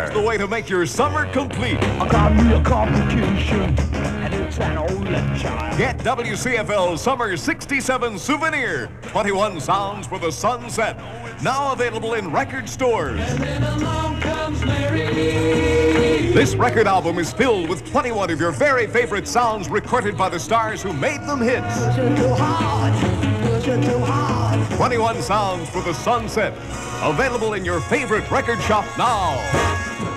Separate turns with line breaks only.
The way to make your summer complete.
I got me a complication, and it's an only child.
Get WCFL Summer 67 Souvenir. 21 sounds for the sunset. Now available in record stores.
And then along comes Mary.
This record album is filled with 21 of your very favorite sounds recorded by the stars who made them hits.
Pushing too hard, pushing too hard.
21 sounds for the sunset. Available in your favorite record shop now.